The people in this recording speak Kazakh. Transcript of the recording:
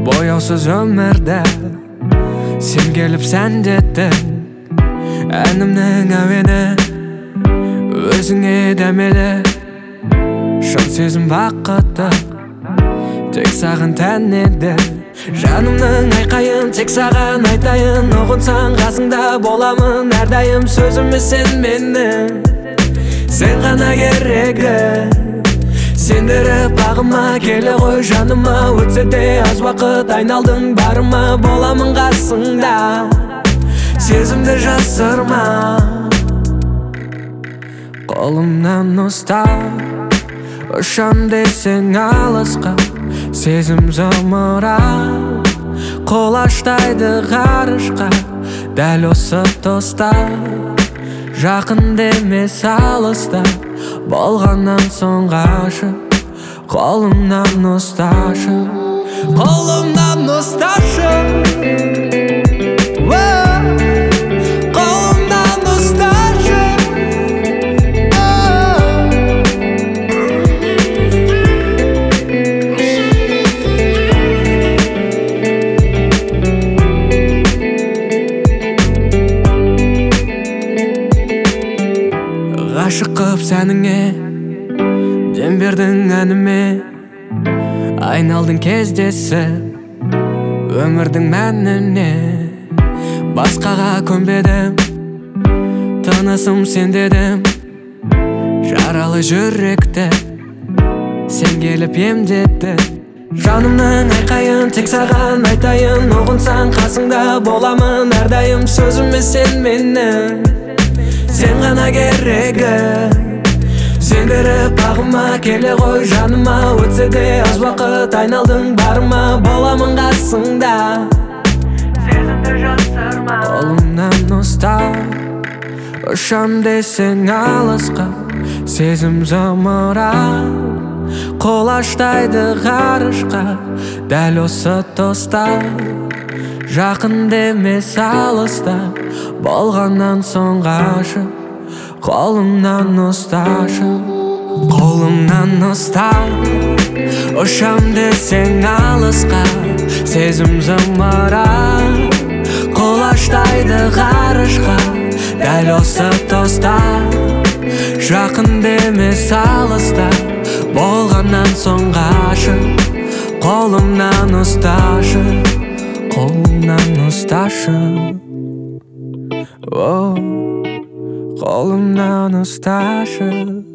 Boyausuz ömürde sen gelip sen jettin. Әнімнің әуені өзіңе дәмелі. Шын сезім бақытты тек саған тән еді. Жанымның айқайын тек саған айтайын. Ұғынсаң қасыңда боламын әрдайым. Сөзіме сен менің, сен ғана керегі. Сендіріп бағыма келе ғой жаныма. Өтсе де аз уақыт айналдың барыма. Боламын қасыңда, сезімді жасырма. Қолымнан ұстап ұшам десең алысқа. Сезім зымырап қолаштайды ғарышқа. Дәл осы тоста жақын демес алыста. Болғаннан соң ғашық, қолымнан ұсташы. Қолымнан ұсташы, қолымнан ұсташы. Ғашық қып сәніңе дем бердің әніме. Айналдың кездесіп өмірдің мәніне. Басқаға көнбедім, тынысым сен дедім. Жаралы жүректі сен келіп емдеттің. Жанымның айқайын тек саған айтайын. Ұғынсаң қасыңда боламын әрдайым. Сөзіме сен менің, сен ғана керегі. Сендіріп бағыма келе ғой жаныма. Өтсе де аз уақыт айналдың барыма. Боламын қасыңда, сезімді жасырма. Қолымнан ұстап ұшам десең алысқа. Сезім зымырап қолаштайды ғарышқа. Дәл осы тоста жақын демес алыста. Болғаннан соң ғашық, қолымнан ұсташы. Қолымнан ұстап ұшам десең алысқа. Сезім зымырап қолаштайды ғарышқа. Дәл осы тоста жақын демес алыста. Болғаннан соң ғашық, қолымнан ұсташы. Қолымнан ұсташы, қолымнан ұсташы.